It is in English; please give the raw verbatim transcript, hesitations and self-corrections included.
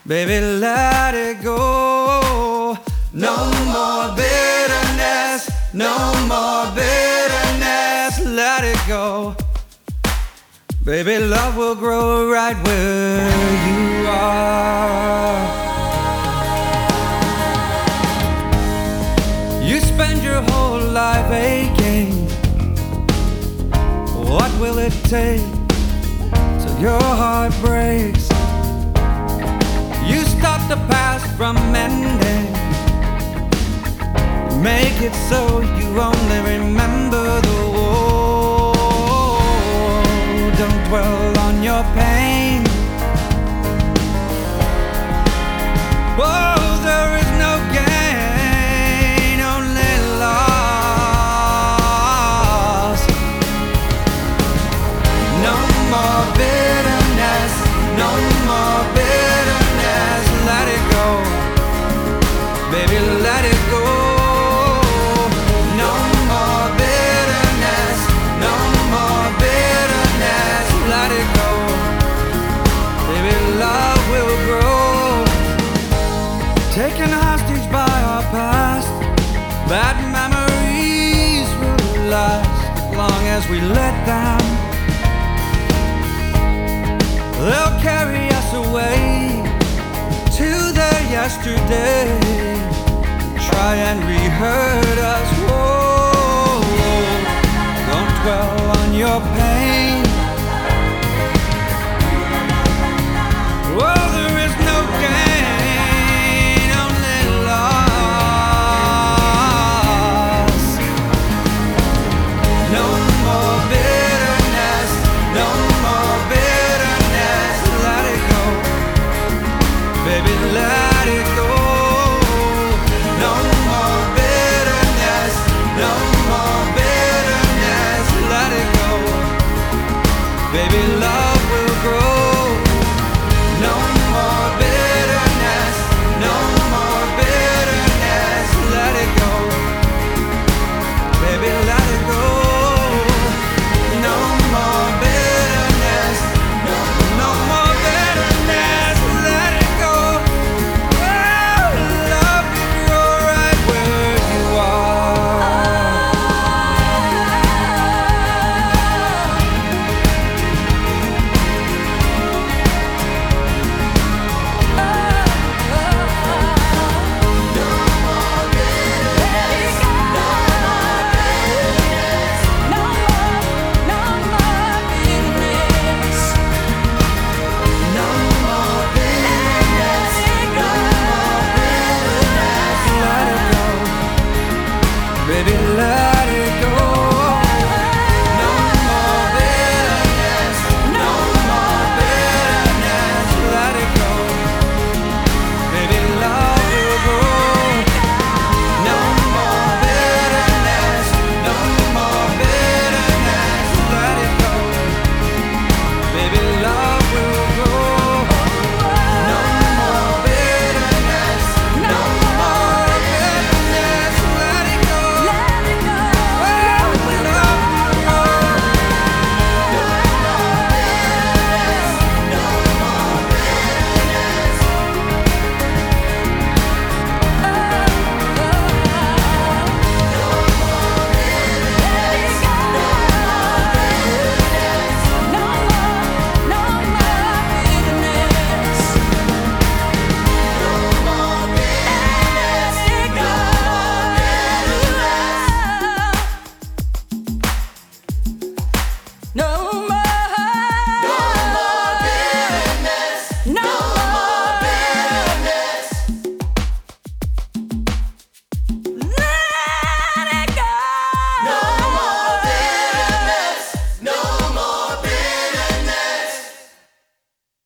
Baby, let it go. No more bitterness, no more bitterness. Let it go. Baby, love will grow right where you are. You spend your whole life aching. What will it take till your heart breaks? You stop the past from ending. Make it so you only remember the war. Don't dwell on your pain. Oh, there is no gain, only loss. No more bitterness, no more bitterness. Let it go, baby, let it go. No more bitterness, no more bitterness. Let it go, baby, love will grow. Taken hostage by our past, bad memories will last as long as we let them. They'll carry us away to their yesterday, try and re-hurt us. Whoa, don't dwell on your pain.